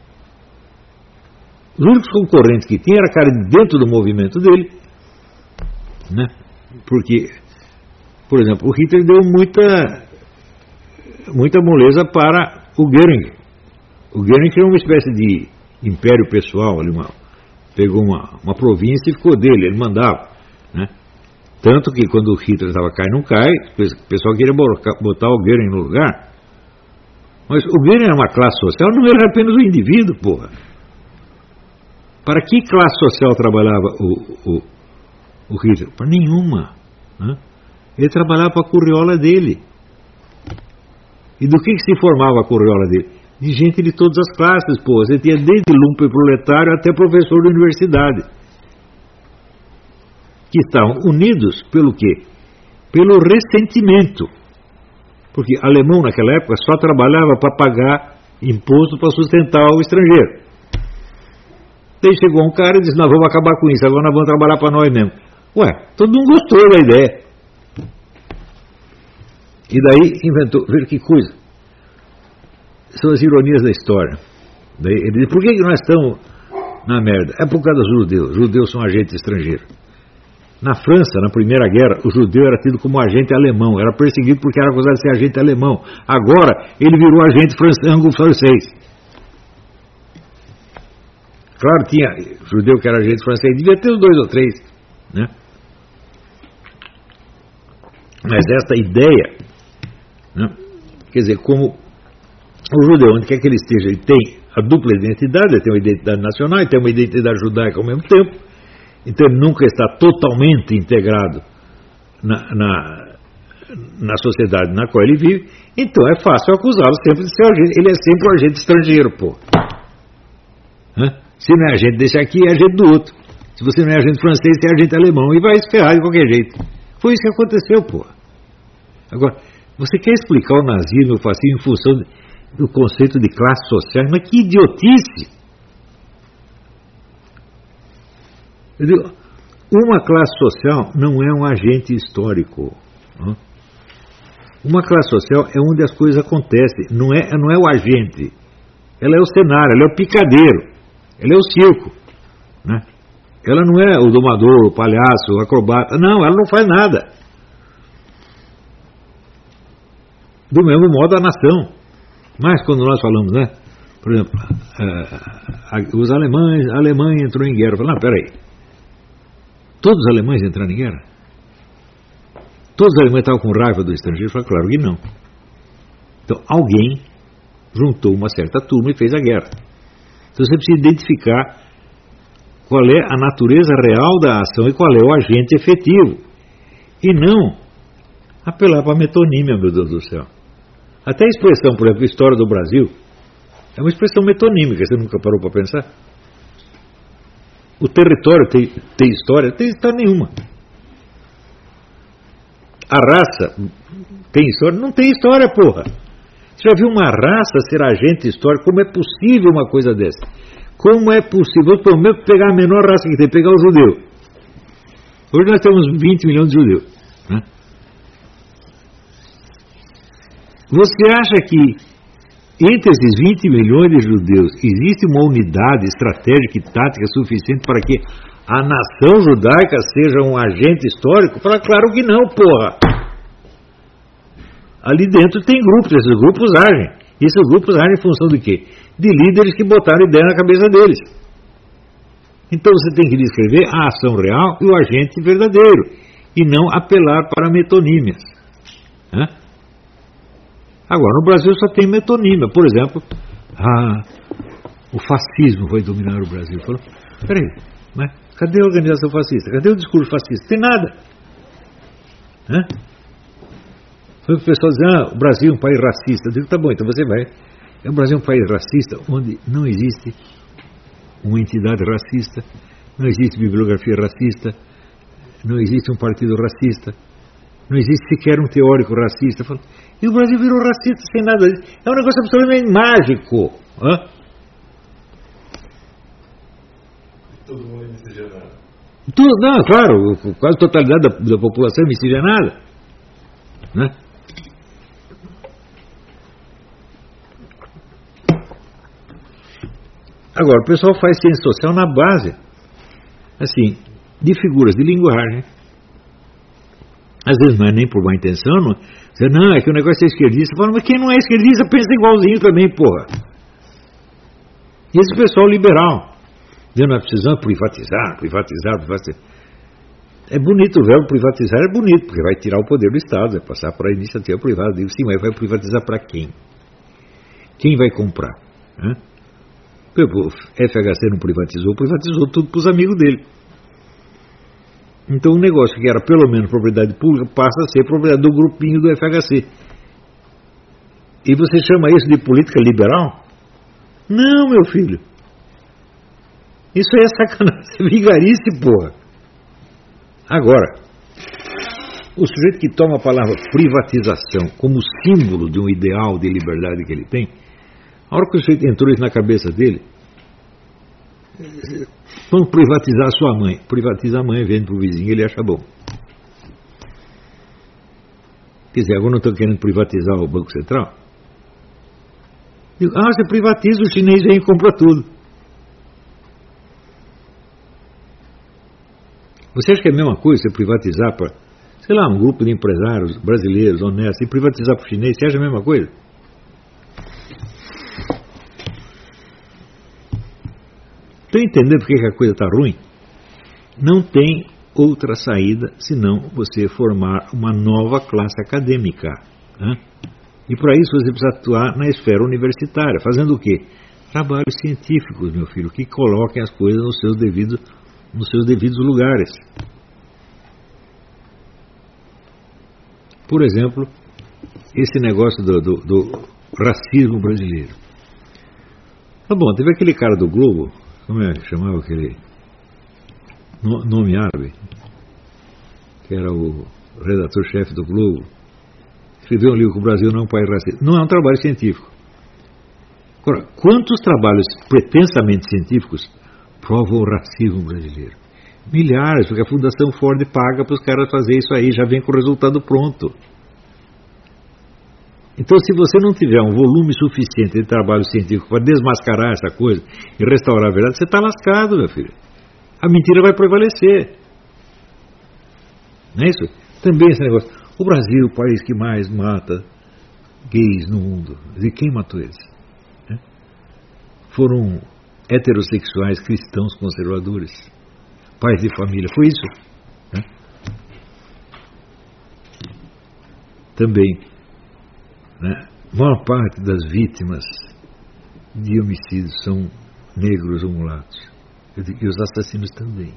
Os únicos concorrentes que tinha era cara dentro do movimento dele, né? Porque, por exemplo, o Hitler deu muita moleza para o Göring. O Göring criou uma espécie de império pessoal, pegou uma província e ficou dele, ele mandava, né? Tanto que quando o Hitler estava cai não cai, o pessoal queria botar o Goering no lugar. Mas o Goering era uma classe social, não era apenas um indivíduo, porra. Para que classe social trabalhava o Hitler? Para nenhuma. Né? Ele trabalhava para a curriola dele. E do que se formava a curriola dele? De gente de todas as classes, pô. Você tinha desde lumpen proletário até professor de universidade. Que estavam unidos pelo quê? Pelo ressentimento. Porque alemão naquela época só trabalhava para pagar imposto para sustentar o estrangeiro. Daí chegou um cara e disse, nós vamos acabar com isso, agora nós vamos trabalhar para nós mesmo. Ué, todo mundo gostou da ideia. E daí inventou, veja que coisa. São as ironias da história. Daí ele diz, por que nós estamos na merda? É por causa dos judeus. Os judeus são agentes estrangeiros. Na França, na Primeira Guerra, o judeu era tido como agente alemão. Era perseguido porque era acusado de ser agente alemão. Agora, ele virou agente anglo-francês. Claro, tinha judeu que era agente francês. Devia ter os 2 ou 3. Né? Mas esta ideia, né? Quer dizer, como o judeu, onde quer que ele esteja, ele tem a dupla identidade, ele tem uma identidade nacional e tem uma identidade judaica ao mesmo tempo, então ele nunca está totalmente integrado na sociedade na qual ele vive, então é fácil acusá-lo sempre de ser agente, ele é sempre um agente estrangeiro, pô. Se não é agente desse aqui, é agente do outro. Se você não é agente francês, você é agente alemão, e vai se ferrar de qualquer jeito. Foi isso que aconteceu, pô. Agora, você quer explicar o nazismo e o fascismo em função do conceito de classe social? Mas que idiotice! Eu digo, uma classe social não é um agente histórico. Uma classe social é onde as coisas acontecem, não é o agente. Ela é o cenário, ela é o picadeiro, ela é o circo. Né? Ela não é o domador, o palhaço, o acrobata. Não, ela não faz nada. Do mesmo modo a nação. Mas quando nós falamos, né? Por exemplo, os alemães, a Alemanha entrou em guerra. Eu falei, não, peraí. Todos os alemães entraram em guerra? Todos os alemães estavam com raiva do estrangeiro? Eu falei, claro que não. Então, alguém juntou uma certa turma e fez a guerra. Então você precisa identificar qual é a natureza real da ação e qual é o agente efetivo. E não apelar para a metonímia, meu Deus do céu. Até a expressão, por exemplo, história do Brasil, é uma expressão metonímica, você nunca parou para pensar? O território tem história? Tem história nenhuma. A raça tem história? Não tem história, porra. Você já viu uma raça ser agente histórico? Como é possível uma coisa dessa? Como é possível, pelo menos, pegar a menor raça que tem, pegar o judeu? Hoje nós temos 20 milhões de judeus. Né? Você acha que entre esses 20 milhões de judeus existe uma unidade estratégica e tática suficiente para que a nação judaica seja um agente histórico? Fala, claro que não, porra. Ali dentro tem grupos, esses grupos agem. Esses grupos agem em função de quê? De líderes que botaram ideia na cabeça deles. Então você tem que descrever a ação real e o agente verdadeiro, e não apelar para metonímias. Agora, no Brasil só tem metonímia. Por exemplo, o fascismo vai dominar o Brasil. Falou, peraí, mas cadê a organização fascista? Cadê o discurso fascista? Tem nada. Foi o pessoal dizer, o Brasil é um país racista. Eu digo, tá bom, então você vai. O Brasil é um país racista onde não existe uma entidade racista, não existe bibliografia racista, não existe um partido racista, não existe sequer um teórico racista. E o Brasil virou racista sem nada disso. É um negócio absolutamente mágico. Todo mundo é miscigenado. Não, claro, quase a totalidade da população é miscigenada. Né? Agora, o pessoal faz ciência social na base, assim, de figuras de linguagem. Às vezes não é nem por má intenção, não é que o negócio é esquerdista. Fala, mas quem não é esquerdista pensa igualzinho também, porra. E esse pessoal liberal, dizendo, nós precisamos privatizar. É bonito, o verbo privatizar é bonito, porque vai tirar o poder do Estado, vai passar para a iniciativa privada. Eu digo, sim, mas vai privatizar para quem? Quem vai comprar? O FHC não privatizou tudo para os amigos dele. Então um negócio que era pelo menos propriedade pública passa a ser propriedade do grupinho do FHC. E você chama isso de política liberal? Não, meu filho. Isso aí é sacanagem, é vigarice, porra. Agora, o sujeito que toma a palavra privatização como símbolo de um ideal de liberdade que ele tem, a hora que o sujeito entrou isso na cabeça dele, vamos privatizar a sua mãe. Privatiza a mãe, vende para o vizinho, ele acha bom. Quer dizer, agora não estão querendo privatizar o Banco Central? Digo, você privatiza, o chinês vem e compra tudo. Você acha que é a mesma coisa você privatizar para, sei lá, um grupo de empresários brasileiros honestos e privatizar para o chinês? Você acha a mesma coisa? Estão entendendo por que a coisa está ruim? Não tem outra saída senão você formar uma nova classe acadêmica. E para isso você precisa atuar na esfera universitária. Fazendo o quê? Trabalhos científicos, meu filho, que coloquem as coisas nos seus devidos lugares. Por exemplo, esse negócio do racismo brasileiro. Tá bom, teve aquele cara do Globo, como é que chamava aquele nome árabe, que era o redator-chefe do Globo, escreveu um livro que o Brasil não é um país racista. Não é um trabalho científico. Agora, quantos trabalhos pretensamente científicos provam o racismo brasileiro? Milhares, porque a Fundação Ford paga para os caras fazer isso aí, já vem com o resultado pronto. Então, se você não tiver um volume suficiente de trabalho científico para desmascarar essa coisa e restaurar a verdade, você está lascado, meu filho. A mentira vai prevalecer. Não é isso? Também esse negócio. O Brasil é o país que mais mata gays no mundo. E quem matou eles? Foram heterossexuais cristãos conservadores, pais de família. Foi isso? Também, a maior parte das vítimas de homicídios são negros ou mulatos. E os assassinos também.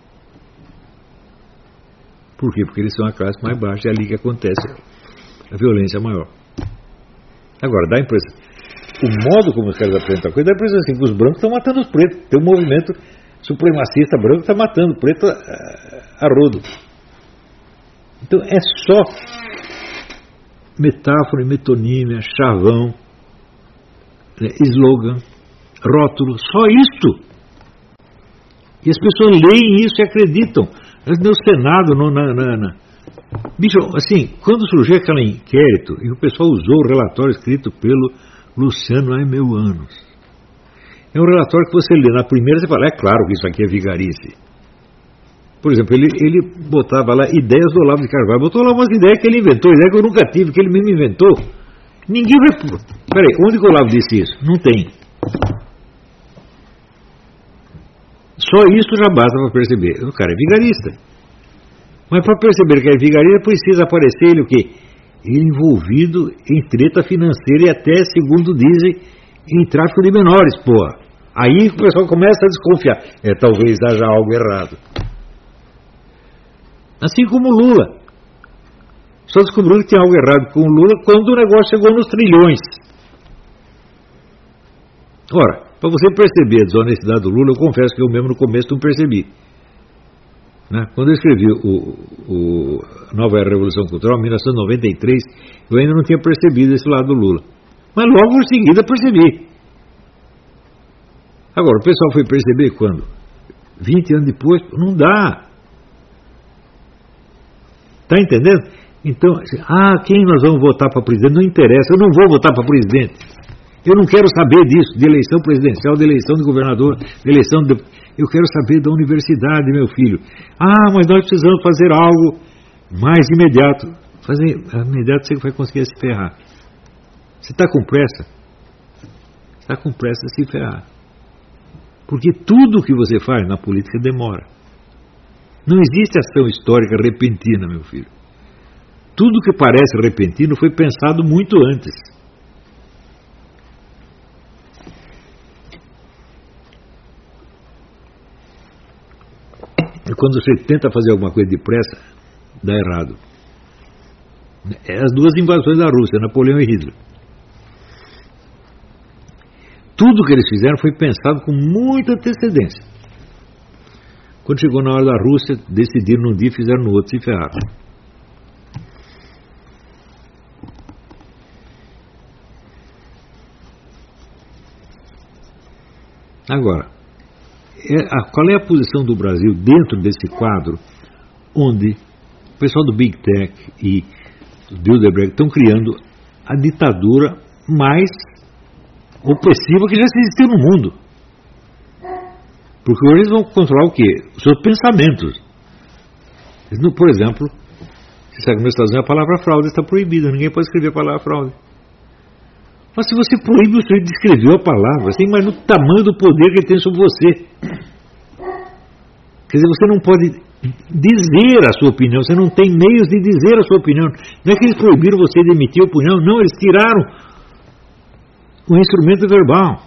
Por quê? Porque eles são a classe mais baixa, é ali que acontece a violência maior. Agora, dá a impressão, o modo como os caras apresentam a coisa, dá a impressão assim, que os brancos estão matando os pretos. Tem um movimento supremacista branco que está matando o preto a rodo. Então é só metáfora, metonímia, chavão, slogan, rótulo, só isto. E as pessoas leem isso e acreditam. No Senado, bicho, assim, quando surgiu aquele inquérito e o pessoal usou o relatório escrito pelo Luciano Aimeuanos, é um relatório que você lê na primeira, você fala, é claro que isso aqui é vigarice. Por exemplo, ele botava lá ideias do Olavo de Carvalho, botou lá umas ideias que ele inventou, ideias que eu nunca tive, que ele mesmo inventou. Ninguém vai... Peraí, onde que o Olavo disse isso? Não tem. Só isso já basta para perceber. O cara é vigarista. Mas para perceber que é vigarista, precisa aparecer ele o quê? Ele envolvido em treta financeira e até, segundo dizem, em tráfico de menores, porra. Aí o pessoal começa a desconfiar. Talvez haja algo errado. Assim como o Lula. Só descobriu que tinha algo errado com o Lula quando o negócio chegou nos trilhões. Ora, para você perceber a desonestidade do Lula, eu confesso que eu mesmo no começo não percebi. Quando eu escrevi o Nova Era Revolução Cultural, em 1993, eu ainda não tinha percebido esse lado do Lula. Mas logo em seguida percebi. Agora, o pessoal foi perceber quando? 20 anos depois? Não dá. Está entendendo? Então, quem nós vamos votar para presidente? Não interessa, eu não vou votar para presidente. Eu não quero saber disso, de eleição presidencial, de eleição de governador, de eleição de... Eu quero saber da universidade, meu filho. Mas nós precisamos fazer algo mais imediato. Imediato você vai conseguir se ferrar. Você está com pressa? Está com pressa de se ferrar. Porque tudo que você faz na política demora. Não existe ação histórica repentina, meu filho. Tudo que parece repentino foi pensado muito antes. E quando você tenta fazer alguma coisa depressa, dá errado. As duas invasões da Rússia, Napoleão e Hitler. Tudo que eles fizeram foi pensado com muita antecedência. Quando chegou na hora da Rússia, decidiram num dia e fizeram no outro, se ferraram. Agora, qual é a posição do Brasil dentro desse quadro onde o pessoal do Big Tech e do Bilderberg estão criando a ditadura mais opressiva que já existiu no mundo? Porque hoje eles vão controlar o quê? Os seus pensamentos. Por exemplo, você sabe que nos Estados Unidos a palavra fraude está proibida, ninguém pode escrever a palavra fraude. Mas se você proíbe o sujeito de escrever a palavra, você imagina o tamanho do poder que ele tem sobre você. Quer dizer, você não pode dizer a sua opinião, você não tem meios de dizer a sua opinião. Não é que eles proibiram você de emitir a opinião, não, eles tiraram o instrumento verbal.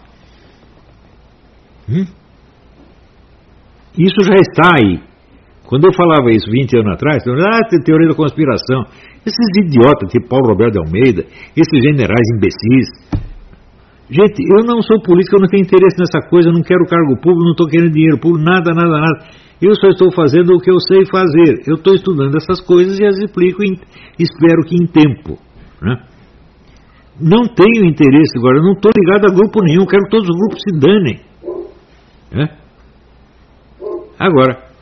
Isso já está aí. Quando eu falava isso 20 anos atrás, tem teoria da conspiração. Esses idiotas, tipo Paulo Roberto de Almeida, esses generais imbecis. Gente, eu não sou político, eu não tenho interesse nessa coisa, eu não quero cargo público, não estou querendo dinheiro público, nada. Eu só estou fazendo o que eu sei fazer. Eu estou estudando essas coisas e as explico, espero que em tempo. Né? Não tenho interesse agora, eu não estou ligado a grupo nenhum, quero que todos os grupos se danem. Né? Agora,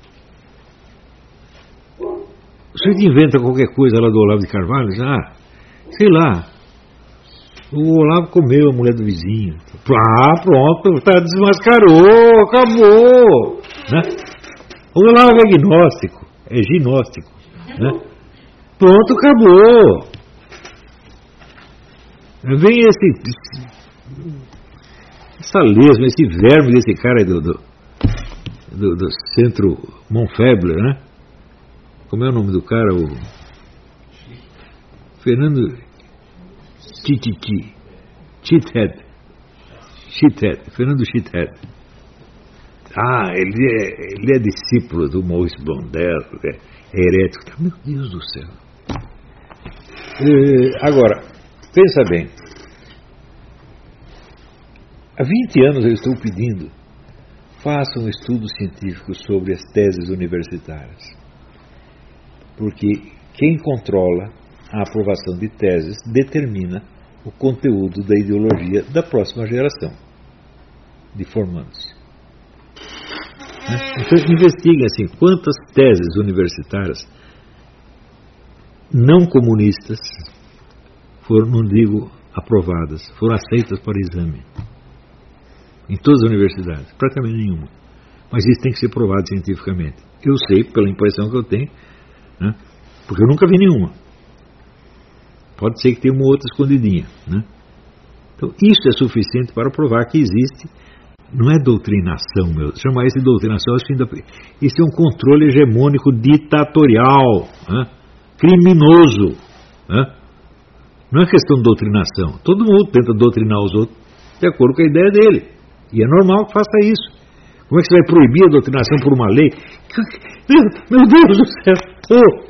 você inventa qualquer coisa lá do Olavo de Carvalho, sei lá, o Olavo comeu a mulher do vizinho. Pronto, desmascarou, acabou. Né? O Olavo é agnóstico, é ginóstico. Né? Pronto, acabou. Vem essa lesma, esse verme desse cara aí do centro Monfebler, né? Como é o nome do cara? O Fernando Shithead. Fernando Shithead. Ele é discípulo do Maurice Blondel, é herético. Meu Deus do céu. Agora, pensa bem. Há 20 anos eu estou pedindo, faça um estudo científico sobre as teses universitárias. Porque quem controla a aprovação de teses determina o conteúdo da ideologia da próxima geração de formandos. Então investiguem assim, quantas teses universitárias não comunistas foram, não digo aprovadas, foram aceitas para exame. Em todas as universidades, praticamente nenhuma. Mas isso tem que ser provado cientificamente. Eu sei, pela impressão que eu tenho, né? Porque eu nunca vi nenhuma. Pode ser que tenha uma outra escondidinha. Né? Então, isso é suficiente para provar que existe. Não é doutrinação, meu. Chamar isso de doutrinação, isso é um controle hegemônico ditatorial, né? Criminoso. Né? Não é questão de doutrinação. Todo mundo tenta doutrinar os outros de acordo com a ideia dele. E é normal que faça isso. Como é que você vai proibir a doutrinação por uma lei? Meu Deus do céu!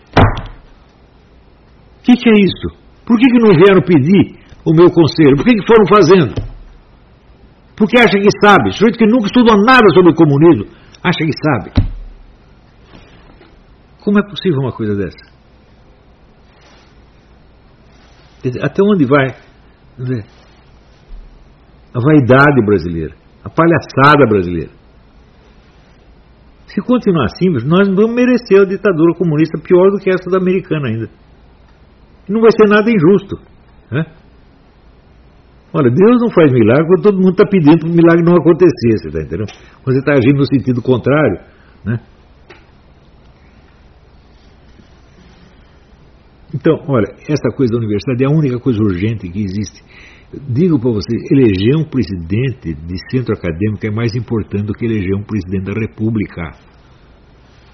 O que é isso? Por que não vieram pedir o meu conselho? Por que foram fazendo? Porque acha que sabe. Sujeito que nunca estudou nada sobre o comunismo, acha que sabe. Como é possível uma coisa dessa? Até onde vai a vaidade brasileira, a palhaçada brasileira? Se continuar assim, nós vamos merecer a ditadura comunista pior do que essa da americana ainda. E não vai ser nada injusto. Né? Olha, Deus não faz milagre quando todo mundo está pedindo para o milagre não acontecer, você está entendendo? Quando você está agindo no sentido contrário, né? Então, olha, essa coisa da universidade é a única coisa urgente que existe. Digo para vocês, eleger um presidente de centro acadêmico é mais importante do que eleger um presidente da república.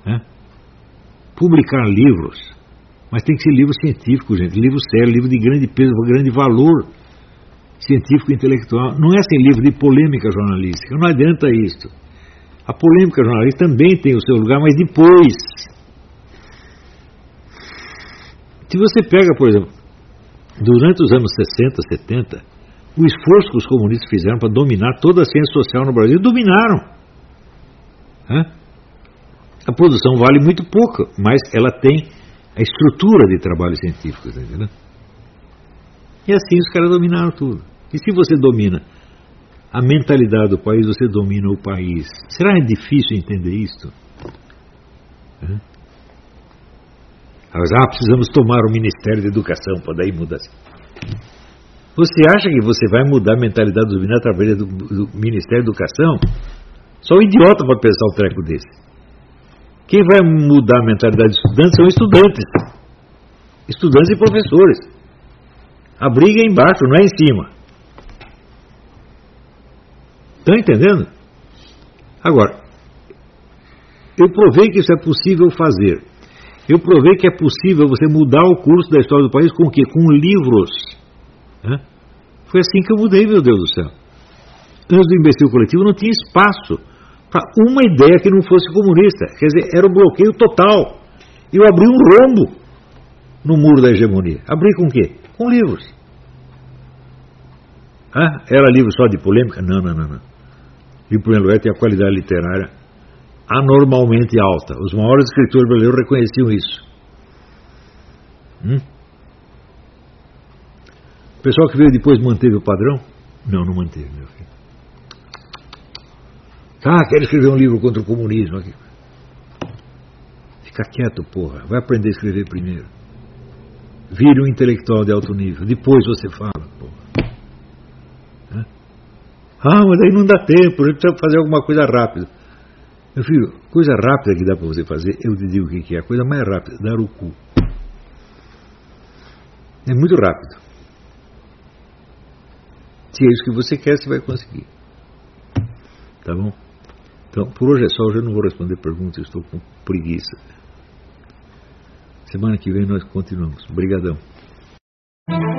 né? Publicar livros, mas tem que ser livro científico, gente, livro sério, livro de grande peso, grande valor científico e intelectual. Não é assim livro de polêmica jornalística, não adianta isso. A polêmica jornalística também tem o seu lugar, mas depois. Se você pega, por exemplo, durante os anos 60, 70, o esforço que os comunistas fizeram para dominar toda a ciência social no Brasil, dominaram. A produção vale muito pouco, mas ela tem a estrutura de trabalho científico, entendeu? E assim os caras dominaram tudo. E se você domina a mentalidade do país, você domina o país. Será difícil entender isto? Precisamos tomar o Ministério da Educação para daí mudar. Você acha que você vai mudar a mentalidade dos meninos através do Ministério da Educação? Só um idiota pode pensar um treco desse. Quem vai mudar a mentalidade dos estudantes são estudantes. Estudantes e professores. A briga é embaixo, não é em cima. Estão entendendo? Agora, eu provei que isso é possível fazer. Eu provei que é possível você mudar o curso da história do país com o quê? Com livros. Foi assim que eu mudei, meu Deus do céu. Antes do imbecil coletivo não tinha espaço para uma ideia que não fosse comunista. Quer dizer, era um bloqueio total. Eu abri um rombo no muro da hegemonia. Abri com o quê? Com livros. Era livro só de polêmica? Não. Em primeiro lugar, tem a qualidade literária anormalmente alta. Os maiores escritores brasileiros reconheciam isso. O pessoal que veio depois manteve o padrão? Não manteve, meu filho. Quero escrever um livro contra o comunismo aqui. Fica quieto, porra. Vai aprender a escrever primeiro. Vire um intelectual de alto nível. Depois você fala, porra. Mas aí não dá tempo. A gente precisa fazer alguma coisa rápida. Meu filho, coisa rápida que dá para você fazer, eu te digo o que é. A coisa mais rápida, dar o cu. É muito rápido. Se é isso que você quer, você vai conseguir. Tá bom? Então, por hoje é só. Hoje eu não vou responder perguntas, eu estou com preguiça. Semana que vem nós continuamos. Obrigadão.